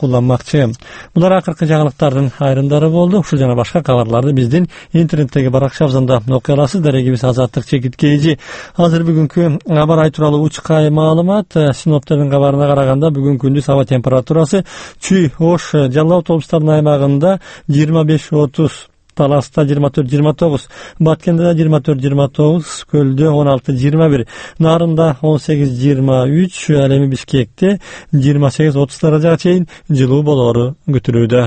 kullanmakçı. Bular akırkı жаңылыктардын айрымдары болду. Ушул жана башка кабарларды биздин интернеттеги баракчабызда окуй аласыз. Дарегибиз Азаттык Чекиткейжи. Азыр бүгүнкү аба ай тууралуу учкай маалымат. Синоптиктердин кабарына караганда бүгүн күндүз аба температурасы Чүй, Ош, Жалал автобустардын аймагында 25-30, Таласта 24-29, Баткенде 24-29, Көлдө 16-21, Нарында 18-23, ал эми Бишкекте 28-30 даражага чейин жылуу болоору күтүлүүдө.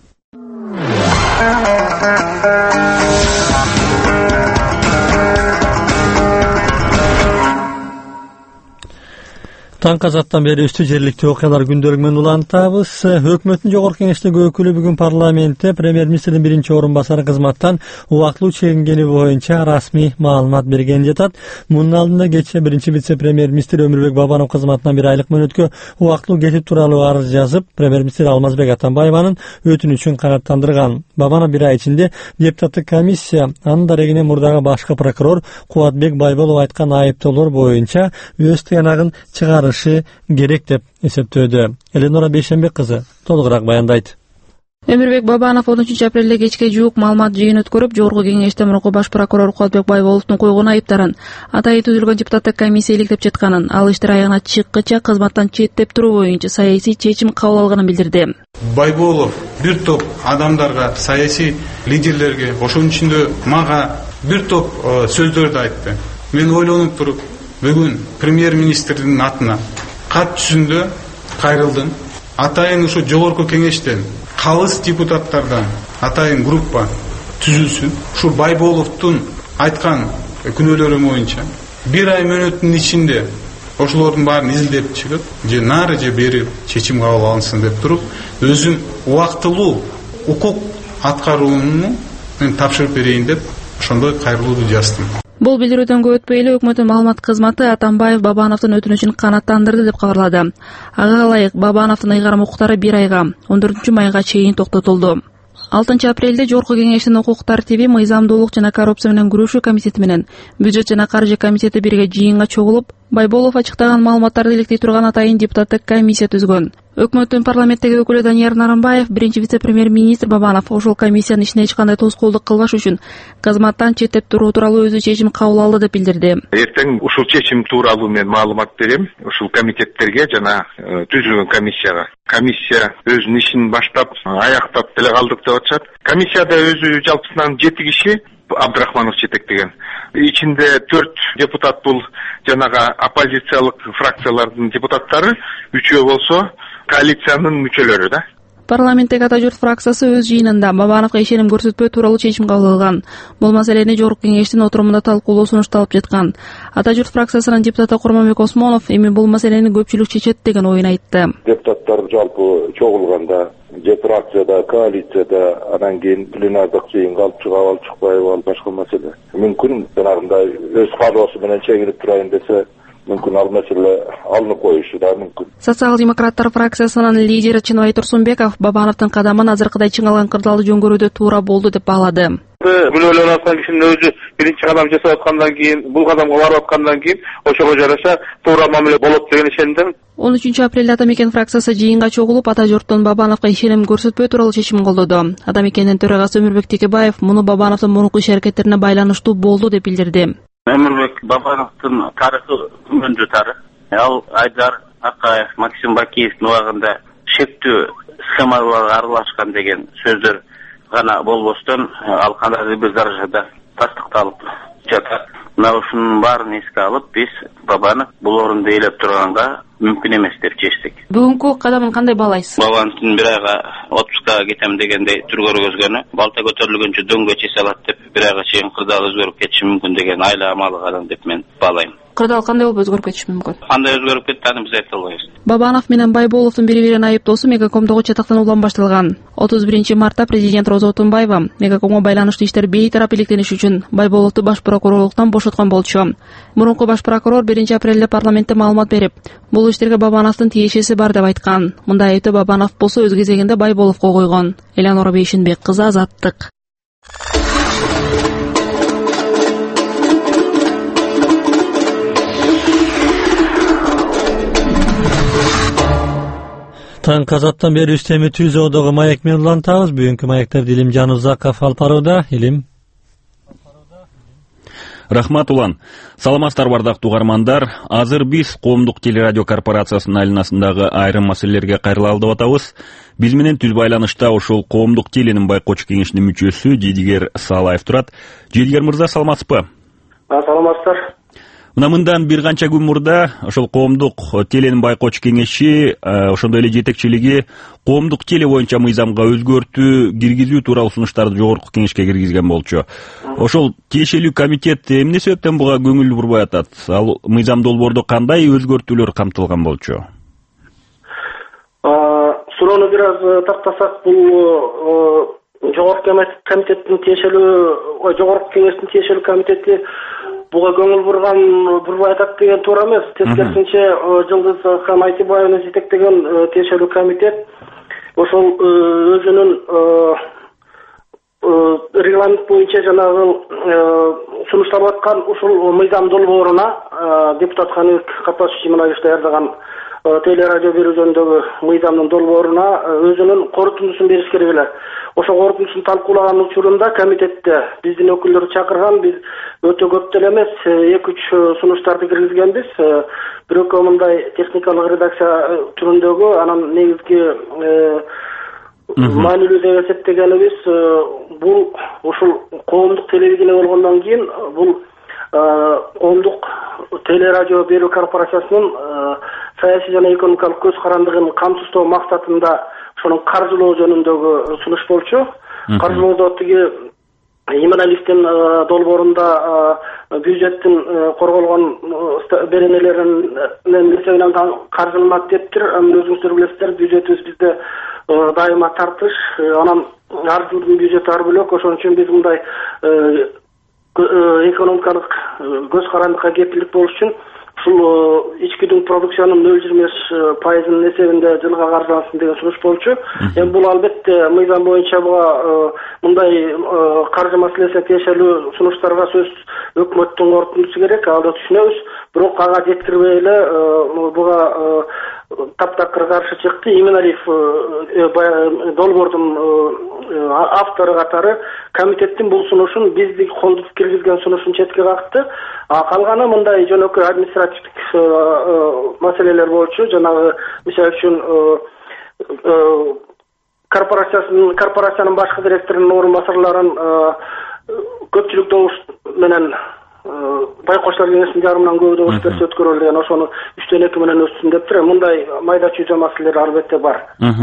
Таң казаттан бери үстү жерликтүү окуялар күндөлүгү менен улантабыз. Өкмөттүн жогорку кеңештеги өкүлү бүгүн парламентте премьер-министрдин биринчи орун басары кызматтан убактылуу чегингени боюнча расмий маалымат берген жатат. Мунун алдында кечээ биринчи вице-премьер-министр Өмүрбек Бабанов кызматынан 1 айлык мөөнөткө убактылуу кетип тууралуу арыз жазып, премьер-министр Алмазбек Атамбаеванын өтүнүчүн канааттандырган. Бабанов 1 ай ичинде депутаттык комиссия анын дарегине мурдагы башкы прокурор Кубатбек Байболов айткан айыптоолор боюнча өз тыянагын чыгарышы керек деп эсептөөдө. Эленора Бейшенбек кызы толугураак баяндайт. Өмүрбек Бабанов 13 апрелде кечке жуук маалымат жыйын өткөрүп, жогорку кеңеште мурунку баш прокурор Кубатбек Байболовдун койгон айыптарын, атайын түзүлгөн депутаттык комиссия иликтеп жатканын, ал иштер аягына чыккыча кызматтан четтеп туруу боюнча саясий чечим кабыл алганын билдирди. Байболов бир топ адамдарга, саясий лидерлерге, ошонун ичинде мага бир топ сөздөрдү айтты. Мен ойлонуп туруп, бүгүн премьер-министрдин атына кат түзүндө кайрылдым. Атайын ушу жогорку кеңештен калыс депутаттардан атайын группа түзүлсүн. Ушу Байболовдун айткан күнөөлөрү боюнча 1 ай мөөнөттүн ичинде ошолордун баарын изилдеп чыгып, же нары же бери чечим кабыл алынсын деп туруп, өзүм убактылуу укук аткарууну мен тапшырып берейин деп ошондой кайрылууду жаздым. Бул билдирүүдөн көп өтпөй эле өкмөттүн маалымат кызматы Атамбаев Бабановдун өтүнүчүн канааттандырды деп кабарлады. Ага ылайык Бабановдун ыйгарым укуктары 1 айга 14 майга чейин токтотулду. 6 апрелде жогорку кеңештин укук тартиби, мыйзамдуулук жана коррупция менен күрөшүү комитети менен бюджет жана каржы комитети бирге жыйынга чогулуп, Байболов ачыктаган маалыматтарды иликтей турган атайын депутаттык комиссия түзгөн. Өкмөттүн парламенттеги өкүлү Данияр Нарымбаев, биринчи вице-премьер-министр Бабанов ошол комиссиянын ишине эч кандай тоскоолдук кылбаш үчүн кызматтан четтеп туруу тууралуу өзү чечим кабыл алды деп билдирди. Эртең ушул чечим тууралуу мен маалымат берем ушул комитеттерге жана түзүлгөн комиссияга. Комиссия өзүнүн ишин баштап, аяктап деле калдык деп атышат. Комиссияда өзү жалпысынан 7 киши Абдрахманов жетектеген. Ичинде 4 депутат бул жанага оппозициялык фракциялардын депутаттары, 3 болсо коалициянын мүчөлөрү да. Парламенттеги Ата журт фракциясы өз жыйынында Бабановго ишеним көрсөтпөө тууралуу чечим кабыл алган. Бул маселени жогорку кеңештин отурумунда талкуулоо сунушталып жаткан. Ата журт фракциясынын депутаты Курманбек Осмонов эми бул маселени көпчүлүк чечет деген оюн айтты. Депутаттар жалпы чогулганда же фракцияда, коалицияда, анан кийин пленардык жыйынга алып чыгып алып чыкпайбы, ал башка маселе. Мүмкүн жанагындай өз каалоосу менен чегинип турайын десе, мүмкүн ал маселе алынып коюшу да мүмкүн. Социал-демократтар фракциясынын лидери Чыныбай Турсунбеков Бабановдун кадамын азыркыдай чыңалган кырдаалды жөнгөрүүдө туура болду деп баалады. Күнөөлөнүп аткан кишинин өзү биринчи кадам жасап аткандан кийин, бул кадамга барып аткандан кийин ошого жараша туура мамиле болот деген ишендим. 13 апрелде Атамекен фракциясы жыйынга чогулуп, Ата журттун Бабановго ишеним көрсөтпөө тууралуу чечим колдоду. Атамекендин төрагасы Өмүрбек Текебаев муну Бабановдун мурунку иш-аракеттерине байланыштуу болду деп билдирди. Өмүрбек Бабановдун тарыхы күмөндүү тарых. Ал Айдар Акаев, Максим Бакиевдин убагында шектүү схемаларга аралашкан деген сөздөр гана болбостон, ал кандайдыр бир даражада тастыкталып жатат. Мына ушунун баарын эске алып, биз Бабанов бул орунду ээлеп турганга мүмкүн эмес деп чечтик. Бүгүнкү кадамын кандай баалайсыз? Бабановдун 1 айга отпускага кетем дегенде түр көргөзгөнү, балта көтөрүлгөнчө дөңгө чече алат деп 1 айга чейин кырдаал өзгөрүп кетиши мүмкүн деген айламалык адам деп мен баалайм. Кырдаал кандай болуп өзгөрүп кетиши мүмкүн? Кандай өзгөрүп кетти, аны биз айта албайбыз. Бабанов менен Байболовдун бири-бирин айыптоосу Мегакомдогу чатактан улам башталган. 31 мартта президент Роза Отунбаева Мегакомго байланыштуу иштер бейтарап иликтениш үчүн Байболовду баш прокурорлуктан бошоткон болчу. Мурунку баш прокурор 1 апрелде парламентте маалымат берип, бул иштерге Бабановдун тиешеси бар деп айткан. Мындай айыпты Бабанов болсо өз кезегинде Байболовго койгон. Эленора Бейшенбек кызы, Азаттык. Таң казаттан бери үстеми түзөөдөгү маек менен улантабыз. Бүгүнкү маектерди Илим Жанузаков алып барууда. Илим. Рахмат улан. Саламатсыздар бардактуу угармандар. Азыр биз Коомдук телерадио корпорациясынын айланасындагы айрым маселелерге кайрылалы атабыз. Биз менен түз байланышта ушул Коомдук теленин байкоочу кеңешинин мүчөсү Жедигер Салаев турат. Жедигер мырза, саламатсызбы? Саламатсыздар. Мындан бир канча күн мурда ошол Коомдук теленин байкоочу кеңеши, ошондой эле жетекчилиги Коомдук теле боюнча мыйзамга өзгөртүү киргизүү тууралуу сунуштарды жогорку кеңешке киргизген болчу. Ошол тиешелүү комитет эмне себептен буга көңүл бурбай атат? Ал мыйзам долбоордо кандай өзгөртүүлөр камтылган болчу? Суроону бир аз тактасак, бул жогорку комитеттин тиешелүү, жогорку кеңештин тиешелүү комитети буга көңүл бурбай атат деген туура эмес. Тескерисинче, Жылдыз Айтыбаеваны жетектеген тиешелүү комитет ошол өзүнүн регламент боюнча жанагы сунушталып аткан ушул мыйзам долбооруна депутат Каныбек Капасович Иманалиев даярдаган телерадио берүү жөнүндөгү мыйзамдын долбооруна өзүнүн корутундусун бериш керек эле. Ошо корутундусун талкуулаган учурунда комитетте биздин өкүлдөрдү чакырган, биз өтө көп деле эмес 2-3 сунуштарды киргизгенбиз. Бирөкөө мындай техникалык редакция түрүндөгү, анан негизги маанилүү деп эсептегенибиз бул ушул коомдук телевидение болгондон кийин бул Коомдук телерадио берүү корпорациясынын саясий жана экономикалык көз карандыгын камсыздоо максатында ошонун каржылоо жөнүндөгү сунуш болчу. Каржылоодо тиги Иманалиевдин долбоорунда бюджеттин корголгон беренелеринин эсебинен каржыланат дептир. Өзүңүздөр билесиздер, бюджетибиз бизде дайыма тартыш, анан ар жылдын бюджети ар бөлөк. Ошон үчүн биз мындай экономикалык көз карандыкка кепилдик болуш үчүн ушул ички продукциянын 0,25% эсебинде жылга каржылансын деген сунуш болчу. Эми бул албетте мыйзам боюнча буга мындай каржы маселесине тиешелүү сунуштарга сөз өкмөттүн корутундусу керек, алда түшүнөбүз. Бирок ага жеткирбей эле буга таптакыр каршы чыкты. Иманалиев долбоордун автору катары комитеттин бул сунушун бизди колдотуп киргизген сунушун четке какты. Калганы мындай жөнөкөй административдик маселелер болчу. Жанагы мисалы үчүн корпорациянын башкы директорунун орун басарларын көпчүлүк добуш менен байкоочулар кеңешинин жарымынан көбү добуш берсе өткөрөлдү деген, ошону 3/2 менен өтсүн дептир. Мындай майда чүйдө маселелер албетте бар.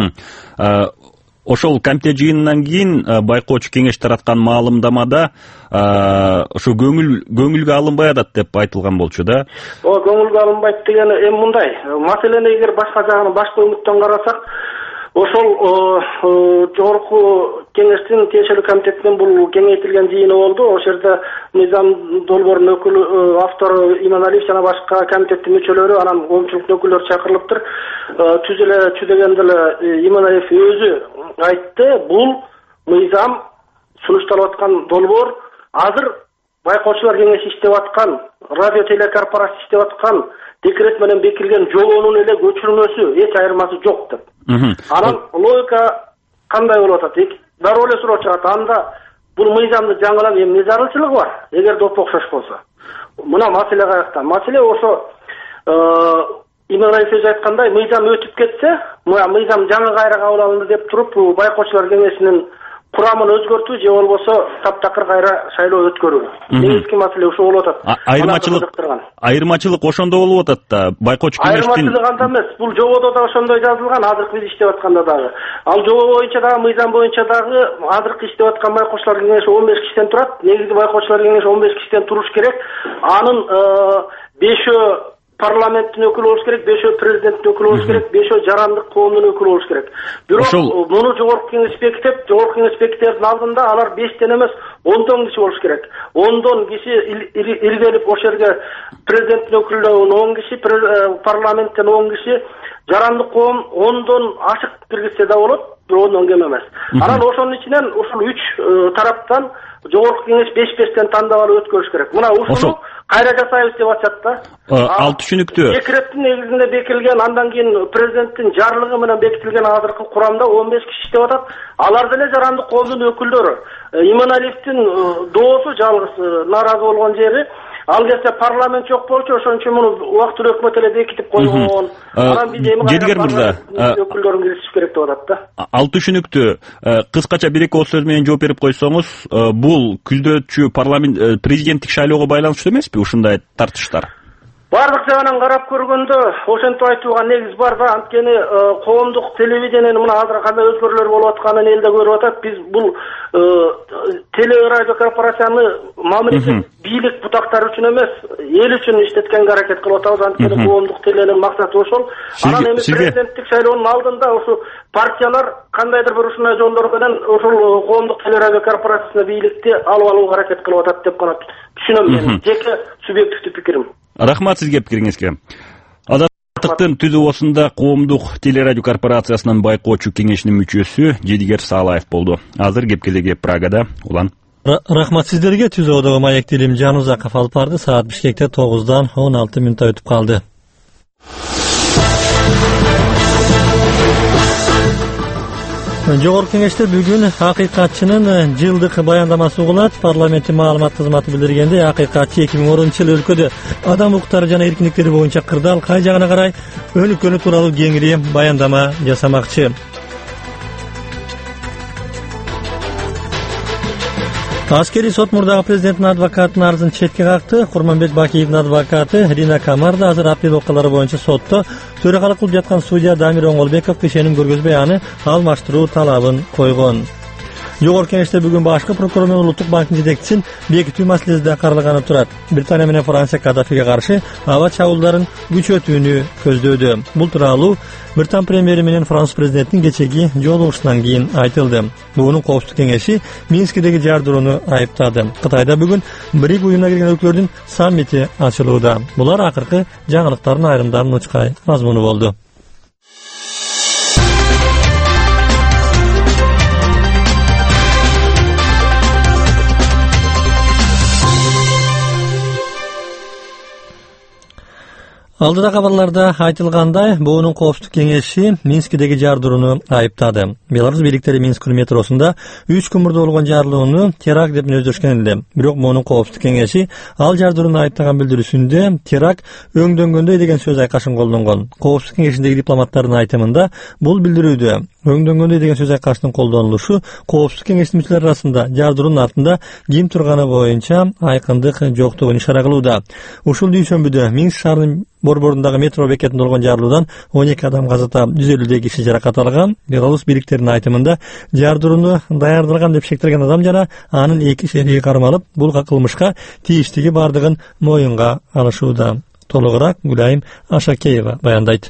Ошол комитет жыйынынан кийин байкоочу кеңеш тараткан маалымдамада ошо көңүлгө алынбай атат деп айтылган болчу да. Көңүлгө алынбайт дегени эми мындай. Маселени эгер башка жагын башка үмүттөн карасак, ошол жогорку кеңештин тиешелүү комитетинин бул кеңейтилген жыйыны болду. Ошол жерде мыйзам долбоорунун өкүлү, автору Иманалиев жана башка комитеттин мүчөлөрү, анан коомчулуктун өкүлдөрү чакырылыптыр. Түзүлгөндө эле Иманалиев өзү айтты, бул мыйзам сунушталып аткан долбоор азыр байкоочулар кеңеши иштеп аткан, радио телекорпорация иштеп аткан декрет менен бекилген жобонун эле көчүрмөсү, эч айырмасы жок деп. Анан логика кандай болуп атат? Дароо эле суроо чыгат. Анда бул мыйзамды жаңылап эмне зарылчылыгы бар? Эгер доп окшош болсо. Мына маселе каякта? Маселе ошо Иманалиев айткандай, мыйзам өтүп кетсе, мыйзам жаңы кайра кабыл алынды деп туруп, байкоочулар кеңешинин курамын өзгөртүү же болбосо таптакыр кайра шайлоо өткөрүү. Негизги маселе ошо болуп атат. Айырмачылык ошондо болуп атат да. Байкоочу кеңештин айырмачылык анда эмес. Бул жободо да ошондой жазылган, азыркы биз иштеп атканда дагы. Ал жобо боюнча дагы, мыйзам боюнча дагы азыркы иштеп аткан байкоочулар кеңеши 15 кишиден турат. Негизи байкоочулар кеңеши 15 кишиден туруш керек. Анын 5 парламенттин өкүлү болуш керек, 5 президенттин өкүлү болуш керек, 5 жарандык коомдун өкүлү болуш керек. Бирок муну жогорку кеңеш бекитип, жогорку кеңеш бекитердин алдында алар 5тен эмес 10 киши болуш керек. 10 киши иргелип ошол жерге президенттин өкүлүнөн 10 киши, парламенттен 10 киши, жарандык коом 10дон ашык киргизсе да болот, 10дон кем эмес. Анан ошонун ичинен ушул 3 тараптан жогорку кеңеш 5-5тен тандап алып өткөрүш керек. Мына ушуну кайра жасайбыз деп атышат да. Ал түшүнүктүү. Декреттин негизинде бекитилген, андан кийин президенттин жарлыгы менен бекитилген азыркы курамда 15 киши иштеп атат. Алар деле жарандык коомдун өкүлдөрү. Иманалиевдин доосу жалгыз нааразы болгон жери, ал кезде парламент жок болчу, ошон үчүн муну убактылуу өкмөт эле бекитип койгон. Анан биз эми Жедигер мырза, өкүлдөрүн киргизиш керек деп атат да. Ал түшүнүктүү. Кыскача бир-эки ооз сөз менен жооп берип койсоңуз, бул күздөөчү парламент президенттик шайлоого байланыштуу эмеспи ушундай тартыштар? Бардык жагынан карап көргөндө ошентип айтууга негиз бар да. Анткени коомдук телевидениенин мына азыр кандай өзгөрүүлөр болуп атканын эл да көрүп атат. Биз бул телерадио корпорацияны мамлекет бийлик бутактары үчүн эмес, эл үчүн иштеткенге аракет кылып атабыз. Анткени коомдук теленин максаты ошол. Анан эми президенттик шайлоонун алдында ушу партиялар кандайдыр бир ушундай жолдор менен ошол коомдук телерадио корпорациясына бийликти алып алууга аракет кылып атат деп гана түшүнөм мен. Жеке субъективдүү пикирим. Рахмат сизге пикириңизге. Азаттыктын түзүүсүндө коомдук телерадио корпорациясынын байкоочу кеңешинин мүчөсү Жедигер Саалаев болду. Азыр кепкелеги Прагада. Улан. Рахмат сиздерге. Түзүүдөгү маек Тилим Жанузаков алып барды. Саат Бишкекте 9-дан 16 мүнөт өтүп калды. Жогорку кеңеште бүгүн акыйкатчынын жылдык баяндамасы угулат. Парламенттин маалымат кызматы билдиргенде, акыйкатчы 2010-жылы өлкөдө адам укуктары жана эркиндиктери боюнча кырдаал кай жагына карай өлкөнү тууралуу кеңири баяндама жасамакчы. Аскери сот мурдагы президенттин адвокатынын арызын четке какты. Курманбек Бакиевдин адвокаты Рина Камар да азыр апрель окуялары боюнча сотто төрөкалык кылып жаткан судья Дамир Оңголбеков ишеним көргөзбөй аны алмаштыруу талабын койгон. Жогорку кеңеште бүгүн башкы прокурор менен Улуттук банктын жетекчисин бекитүү маселеси да каралганы турат. Британия менен Франция Каддафиге каршы аба чабуулдарын күчөтүүнү көздөөдү. Бул тууралуу Британ премьери менен Франц президентинин кечеги жолугушуунан кийин айтылды. Буунун коопсуздук кеңеши Минскидеги жардырууну айыптады. Кытайда бүгүн БРИК уюмуна кирген өлкөлөрдүн саммити ачылууда. Булар акыркы жаңылыктардын айрымдарын учкай мазмуну болду. Алдыда кабарларда айтылгандай, буунун коопсуздук кеңеши Минскидеги жардырууну айыптады. Беларусь бийликтери Минск метросунда 3 күн мурда болгон жарылууну теракт деп мүнөздөшкөн эле. Бирок буунун коопсуздук кеңеши ал жардырууну айыптаган билдирүүсүндө теракт өңдөнгөндөй деген сөз айкашын колдонгон. Коопсуздук кеңешиндеги дипломаттардын айтымында бул билдирүүдө өңдөнгөндөй деген сөз айкаштын колдонулушу коопсуздук кеңешинин мүчөлөрү арасында жардыруунун артында ким турганы боюнча айкындык жоктугун ишара кылууда. Ушул дүйшөмбүдө Минск шаарынын борборундагы метро бекетинде болгон жарылуудан 12 адам каза таап, 150 киши жаракат алган. Беларусь бийликтеринин айтымында жардырууну даярдалган деп шектелген адам жана анын 2 шериги кармалып, бул кылмышка тийиштиги бардыгын моюнга алышууда. Толугураак Гүлайым Ашакеева баяндайт.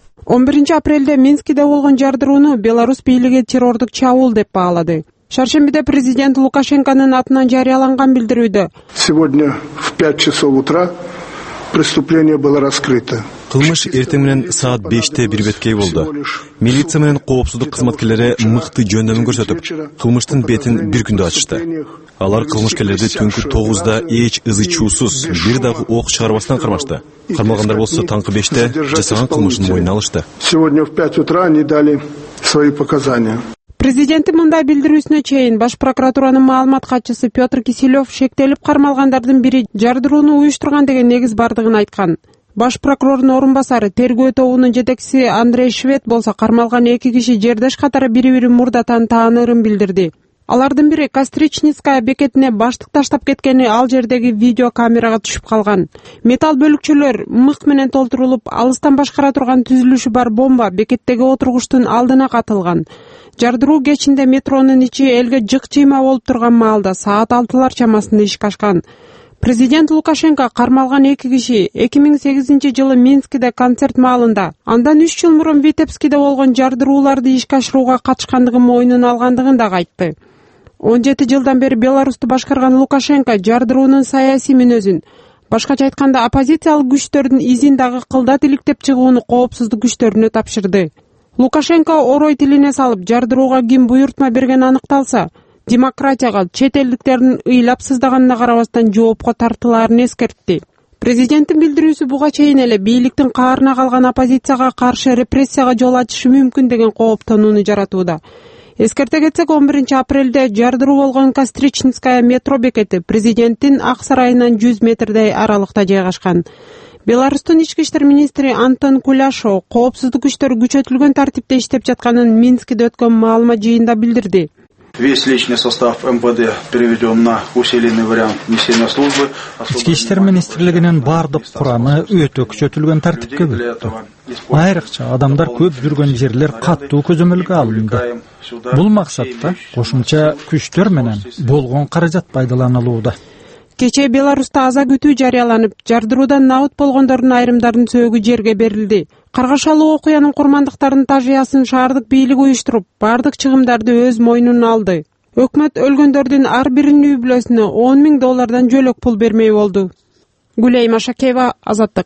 11 апрелде Минскиде болгон жардырууну Беларусь бийлиги террордук чабуул деп баалады. Шаршембиде президент Лукашенконун атынан жарыяланган билдирүүдө сегодня в 5 часов утра преступление было раскрыто. Кылмыш эртең менен саат 5-те бир беткей болду. Милиция менен коопсуздук кызматкерлери мыкты жөндөмүн көрсөтүп, кылмыштын бетин бир күндө ачышты. Алар кылмышкерлерди түнкү 9-да эч ызы чуусуз, бир дагы ок чыгарбастан кармашты. Кармалгандар болсо таңкы 5-те жасаган кылмышын мойнуна алышты. Сегодня в 5 утра они дали свои показания. Президенттин мындай билдирүүсүнө чейин баш прокуратуранын маалымат катчысы Петр Киселев шектелип кармалгандардын бири жардырууну уюштурган деген негиз бардыгын айткан. Баш прокурордун орун басары тергөө тобунун жетекчиси Андрей Швед болсо кармалган 2 киши жердеш катары бири-бирин мурдатан таанырын билдирди. Алардын бири Костричницкая бекетине баштык таштап кеткени ал жердеги видео камерага түшүп калган. Металл бөлүкчөлөр мык менен толтурулуп, алыстан башкара турган түзүлүшү бар бомба бекеттеги отургучтун алдына катылган. Жардыруу кечинде метронун ичи элге жык-жыйма болуп турган маалда саат 6-лар чамасында ишик ачкан. Президент Лукашенко кармалган 2 киши 2008-жылы Минскиде концерт маалында, андан 3 жыл мурун Витебскиде болгон жардырууларды ишке ашырууга катышкандыгын мойнуна алгандыгын да айтты. 17 жылдан бери Беларусьту башкарган Лукашенко жардыруунун саясий мүнөзүн, башкача айтканда оппозициялык күчтөрдүн изин дагы кылдат иликтеп чыгууну коопсуздук күчтөрүнө тапшырды. Лукашенко орой тилине салып, жардырууга ким буйртма берген аныкталса, демократияга чет элдиктердин ыйлап сыздаганына карабастан жоопко тартылаарын эскертти. Президенттин билдирүүсү буга чейин эле бийликтин каарына калган оппозицияга каршы репрессияга жол ачышы мүмкүн деген кооптонууну жаратууда. Эскерте кетсек, 11-апрелде жардыруу болгон Костричницкая метро бекети президенттин ак сарайынан 100 метрдей аралыкта жайгашкан. Беларустун ички иштер министри Антон Куляшов коопсуздук күчтөрү күчөтүлгөн тартипте иштеп жатканын Минскиде өткөн маалымат жыйында билдирди. Весь личный состав МВД переведен на усиленный вариант несения службы. Ички иштер министрлигинин бардык курамы өтө күчөтүлгөн тартипке өттү. Айрыкча адамдар көп жүргөн жерлер каттуу көзөмөлгө алынды. Бул максатта кошумча күчтөр менен болгон каражат пайдаланылууда. Кечээ Беларуста аза күтүү жарыяланып, жардыруудан набыт болгондордун айрымдардын сөөгү жерге берилди. Каргашалуу окуянын курмандыктарынын тажыясын шаардык бийлик уюштуруп, бардык чыгымдарды өз мойнуна алды. Өкмөт өлгөндөрдүн ар биринин үй бүлөсүнө $10,000 жөлөк пул бермей болду. Гүлей Машакеева, Азаттык.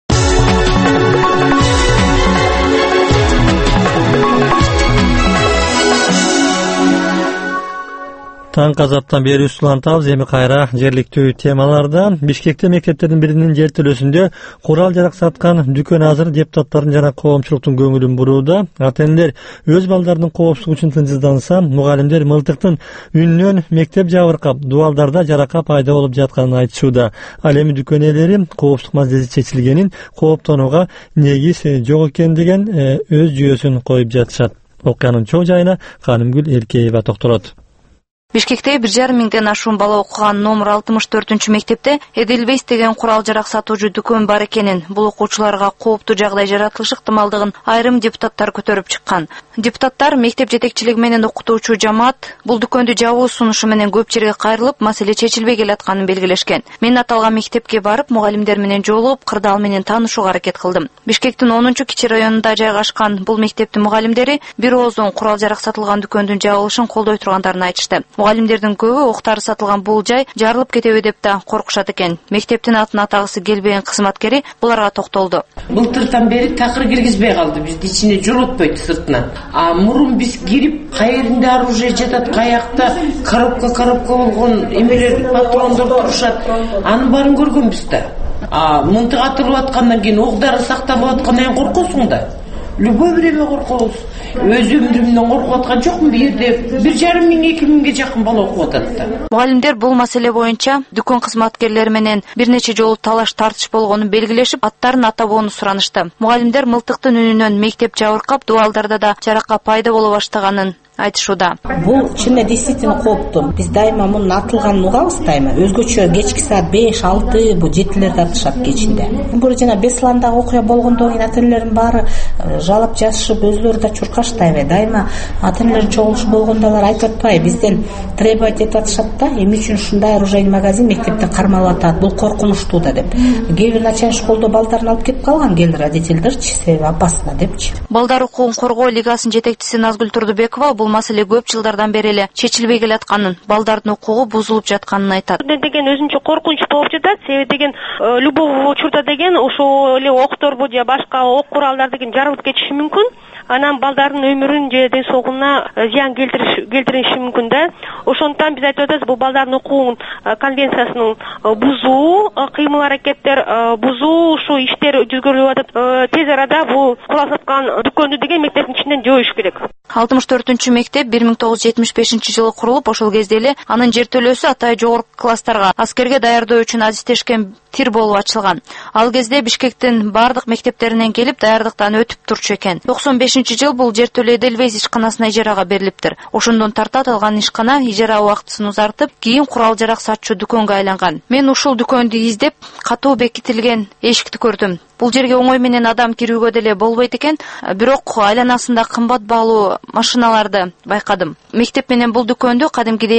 Таңкы азаптан бери улантабыз. Эми кайра жергиликтүү темаларда. Бишкекте мектептердин биринин жертөлөсүндө курал жарак саткан дүкөн азыр депутаттардын жана коомчулуктун көңүлүн бурууда. Ата-энелер өз балдарынын коопсуздугу үчүн тынчсызданса, мугалимдер мылтыктын үнүнөн мектеп жабыркап, дубалдарда жаракка пайда болуп жатканын айтышууда. Ал эми дүкөн ээлери коопсуздук маселеси чечилгенин, кооптонууга негиз жок экен деген өз жүйөсүн коюп жатышат. Окуянын чоң жайына Канымгүл Эркеева токтолот. Бишкекте 1,5 миңден ашуун бала окуган номер 64-мектепте Эдельвейс деген курал жарак сатуучу дүкөн бар экенин, бул окуучуларга кооптуу жагдай жаратылышы ыктымалдыгын айрым депутаттар көтөрүп чыккан. Депутаттар мектеп жетекчилиги менен окутуучу жамаат бул дүкөндү жабуу сунушу менен көп жерге кайрылып, маселе чечилбей келатканын белгилешкен. Мен аталган мектепке барып, мугалимдер менен жолугуп, кырдаал менен таанышууга аракет кылдым. Бишкектин 10-кичи районунда жайгашкан бул мектептин мугалимдери бир оозун курал жарак сатылган дүкөндүн жабылышын колдой тургандарын айтышты. Мугалимдердин көбү октары сатылган бул жай жарылып кетеби деп да коркушат экен. Мектептин атын атагысы келбеген кызматкери буларга токтолду. Былтыртан бери такыр киргизбей калды, бизди ичине жолотпойт сыртынан. Мурун биз кирип, кайеринде оружие жатат, каякта коробка болгон эмелер, патрондор турушат. Анын баарын көргөнбүз да. Мынтык атылып аткандан кийин октары сакталып аткандан кийин коркосуң да. Любой время коркобуз. Өз өмүрүмдөн коркуп аткан жокмун. Бу жерде 1,5 миң, 2 миңге жакын бала окуп атат да. Мугалимдер бул маселе боюнча дүкөн кызматкерлери менен бир нече жолу талаш тартыш болгонун белгилешип, аттарын атабоону суранышты. Мугалимдер мылтыктын үнүнөн мектеп жабыркап, дубалдарда да жаракка пайда боло баштаганын айтышууда. Бул чынында действительно кооптуу. Биз дайыма мунун атылганын угабыз дайыма. Өзгөчө кечки саат 5-6 бу жетилерде атышат кечинде. Бул жана Бесландагы окуя болгондон кийин ата-энелердин баары жалап жазышып, өзлөрү да чуркаштайбы. Дайыма ата-энелердин чогулушу болгондо алар айтып атпайбы, бизден требовать этип атышат да, эмне үчүн ушундай оружейный магазин мектепте кармалып атат, бул коркунучтуу да деп. Кээ бир начальник школдо балдарын алып кетип калган кел родительдерчи, себеби опасно депчи. Балдар укугун коргоо лигасынын жетекчиси Назгүл Турдубекова бул маселе көп жылдардан бери эле чечилбей келатканын, балдардын укугу бузулуп жатканын айтат. Деген өзүнчө коркунуч болуп жатат. Себеби деген любой учурда деген ошол эле окторбу же башка ок куралдар деген жарылып кетиши мүмкүн. Анан балдардын өмүрүн же ден соолугуна зыян келтириши мүмкүн да. Ошондуктан биз айтып атабыз, бул балдардын укугун конвенциясынын бузуу, кыймыл аракеттер бузуу, ушу иштер жүзгөрүлүп атат. Тез арада бул курал саткан дүкөндү деген мектептин ичинен жоюш керек. 64-мектеп 1975-жылы курулуп, ошол кезде эле анын жертөлөсү атай жогорку класстарга аскерге даярдоо үчүн азиздешкен тир болуп ачылган. Ал кезде Бишкектин бардык мектептеринен келип даярдыктан өтүп турчу экен. 95-жыл бул жертөлө Эдельвейс ишканасына ижарага берилиптир. Ошондон тарта аталган ишкана ижара убактысын узартып, кийин курал жарак сатчу дүкөнгө айланган. Мен ушул дүкөндү издеп, катуу бекитилген эшикти көрдүм. Бул жерге оңой менен адам кирүүгө деле болбойт экен, бирок айланасында кымбат баалуу машиналарды байкадым. Мектеп менен бул дүкөндү кадимкидей эле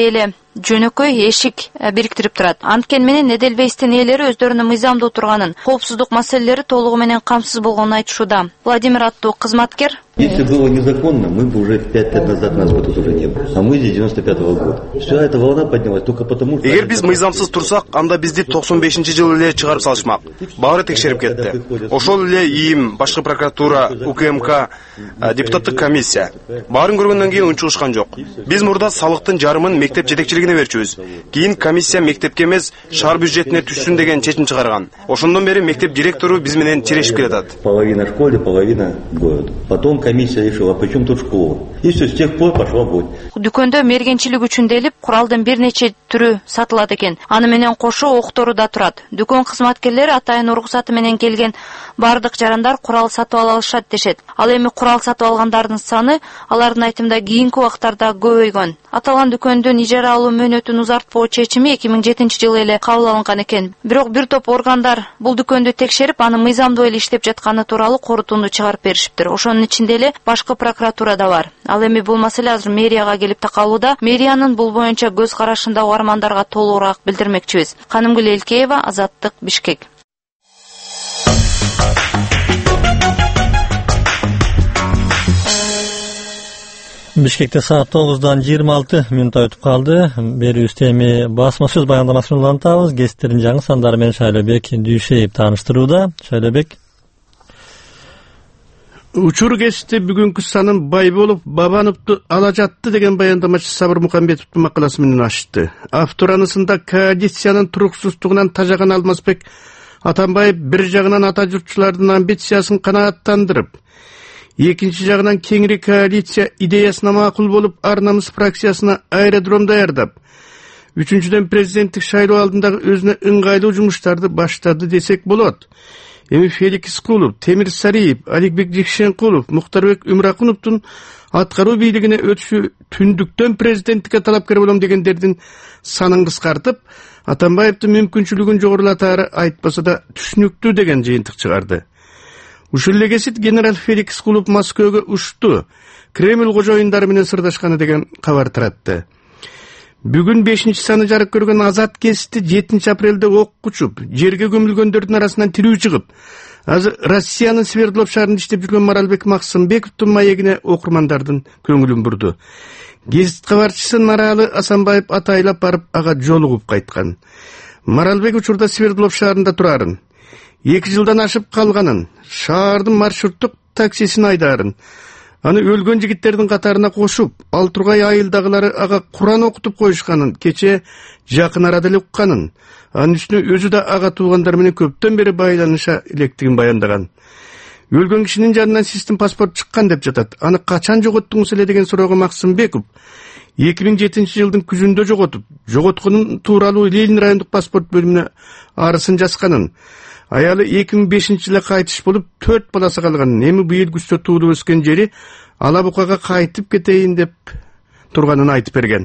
жөнөкөй эшик бириктирип турат. Анткени менен Эдельвейстин ээлери өздөрүнүн мыйзамдуу турганын, коопсуздук маселелери толугу менен камсыз болгонун айтышууда. Владимир аттуу кызматкер: Если было незаконно, мы бы уже 5 лет назад нас бы тут уже не было. А мы здесь 95-го года. Вся эта волна поднялась только потому, что... Эгер биз мыйзамсыз турсак, анда бизди 95-жылы эле чыгарып салышмак. Баары текшерип кетти. Ошол эле ИИМ, башкы прокуратура, УКМК, депутаттык комиссия. Баарын көргөндөн кийин унчугушкан жок. Биз мурда салыктын жарымын мектеп жетекчилигине берчүбүз. Кийин комиссия мектепке эмес, шаар бюджетине түшсүн деген чечим чыгарган. Ошондон бери мектеп директору биз менен тирешип келатат. Половина школе, половина городу. Потом комиссия решила, почему тут школа. И все, с тех пор пошла вонь. Дүкөндө мергенчилик үчүн делип, куралдын бир нече түрү сатылат экен. Аны менен кошо октору да турат. Дүкөн кызматкерлери атайын уруксаты менен келген бардык жарандар курал сатып ала алышат дешет. Ал эми курал сатып алгандардын саны алардын айтымында кийинки убактарда көбөйгөн. Аталган дүкөндүн ижара алуу мөөнөтүн узартпоо чечими 2007-жылы эле кабыл алынган экен. Бирок бир топ органдар бул дүкөндү текшерип, аны мыйзамдуу эле иштеп жатканы тууралуу корутунду чыгарып беришиптир. Ошонун ичинде эле башкы прокуратура да бар. Ал эми бул маселе азыр мэрияга келип такалууда. Мэриянын бул боюнча көз карашында угармандарга толугураак билдирмекчибиз. Канымгүл Элкеева, Азаттык, Бишкек. Бишкекте саат 9:26 өтүп калды. Берүүбүздө эми басма сөз баяндамасын улантабыз. Кестердин жаңы сандары менен Шайлообек Дүйшеев тааныштырууда. Шайлообек. Учур кесте бүгүнкү санын бай болуп, Бабановду ала жатты деген баяндамачы Сабыр Мукамбетовдун макаласы менен ачты. Автор анысында коалициянын туруксуздугунан тажаган Алмазбек Атамбаев бир жагынан ата журтчулардын амбициясын канааттандырып, экинчи жагынан кеңири коалиция идеясына макул болуп, Ар намыс фракциясына аэродром даярдап, үчүнчүдөн президенттик шайлоо алдындагы өзүнө ыңгайлуу жумуштарды баштады десек болот. Эми Феликс Кулов, Темир Сариев, Аликбек Жекшенкулов, Мухтарбек Умракуновдун аткаруу бийлигине өтүшү түндүктөн президенттикке талапкер болом дегендердин санын кыскартып, Атамбаевдин мүмкүнчүлүгүн жогорулатаары айтпаса да түшүнүктүү деген жыйынтык чыгарды. Ушул эле кесит генерал Феликс Кулов Москвага ушту, Кремль кожоюндары менен сырдашканы деген кабар таратты. Бүгүн 5-чи саны жарык көргөн Азат кесити 7 апрелде ок учуп, жерге көмүлгөндөрдүн арасынан тирүү чыгып, азыр Россиянын Свердлов шаарында иштеп жүргөн Маралбек Максымбековдун маегине окурмандардын көңүлүн бурду. Гезит кабарчысы Наралы Асанбаев атайлап барып ага жолугуп кайткан. Маралбек учурда Свердлов шаарында турарын, 2 жылдан ашып калганын, шаардын маршруттук таксисин айдаарын, аны өлгөн жигиттердин катарына кошуп, Алтургай айылдагылары ага Куран окутуп коюшканын, кече жакын арада эле укканын, анын үстүнө өзү да ага туугандар менен көптөн бери байланыша электигин баяндаган. Өлгөн кишинин жанынан систем паспорт чыккан деп жатат. Аны качан жоготтуңуз эле деген суроого Максымбеков 2007-жылдын күзүндө жоготконун тууралуу Ленин райондук паспорт бөлүмүнө арызын жазганын, аялы 2005-жылы кайтыш болуп 4 баласы калганын, эми быйыл күздө туулуп өскөн жери Ала Букага кайтып кетейин деп турганын айтып берген.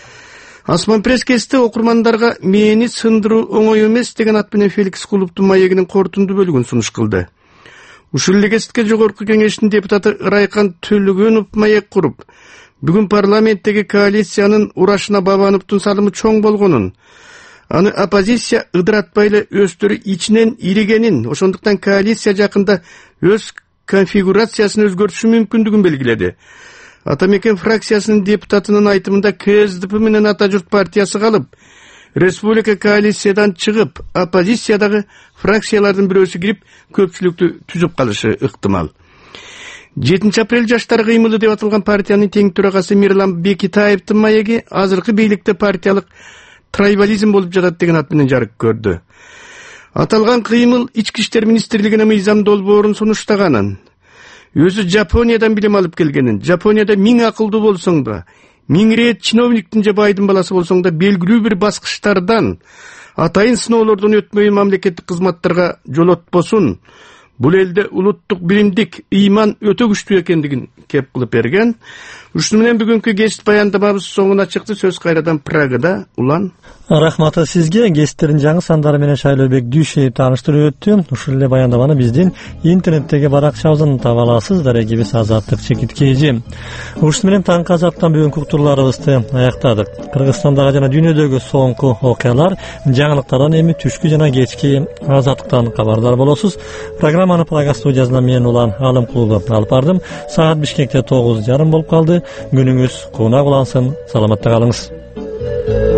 Асман пресс кесте окурмандарга мени сындыруу оңой эмес деген ат менен Феликс Куловдун маегинин корутунду бөлүгүн сунуш кылды. Ушул эле кеситке жогорку кеңештин депутаты Райкан Төлөгөнов маек куруп, бүгүн парламенттеги коалициянын урашына Бабановдун салымы чоң болгонун, аны оппозиция ыдыратпай эле өздөрү ичинен иригенин, ошондуктан коалиция жакында өз конфигурациясын өзгөртүшү мүмкүндүгүн белгиледи. Атамекен фракциясынын депутатынын айтымында КСДП менен Ата журт партиясы калып, республика коалициядан чыгып, оппозициядагы фракциялардын бирөөсү кирип, көпчүлүктү түзүп калышы ыктымал. 7 апрель жаштар кыймылы деп аталган партиянын тең төрагасы Мирлан Бекитаевдин маеги азыркы бийликте партиялык трайбализм болуп жатат деген ат менен жарык көрдү. Аталган кыймыл ички иштер министрлигине мыйзам долбоорун сунуштаганын, өзү Жапониядан билим алып келгенин, Жапонияда 1000 акылдуу болсоң да, 1000 рет чиновниктин же байдын баласы болсоң да белгилүү бир баскычтардан атайын сыноолордон өтмөй мамлекеттик кызматтарга жолотпосун, бул элде улуттук биримдик ыйман өтө күчтүү экендигин кеп кылып берген. Ушуну менен бүгүнкү кесип баяндамабыз соңуна чыкты. Сөз кайрадан Прагада Улан. Рахматы сизге. Кесиптердин жаңы сандары менен Шайлообек Дүйшеев тааныштырып өттү. Ушул эле баяндаманы биздин интернеттеги баракчабыздан таба аласыз. Дарегибиз Азаттык Чекиткейжи. Ушуну менен таңкы азаптан бүгүнкү уктурларыбызды аяктадык. Кыргызстандагы жана дүйнөдөгү соңку окуялар жаңылыктардан эми түшкү жана кечки Азаттыктан кабардар болосуз. Программаны Прага студиясынан мен Улан Алымкулов алып бардым. Саат Бишкекте 9:30 болуп калды. Күнүңүз куунак улансын. Саламатта калыңыз.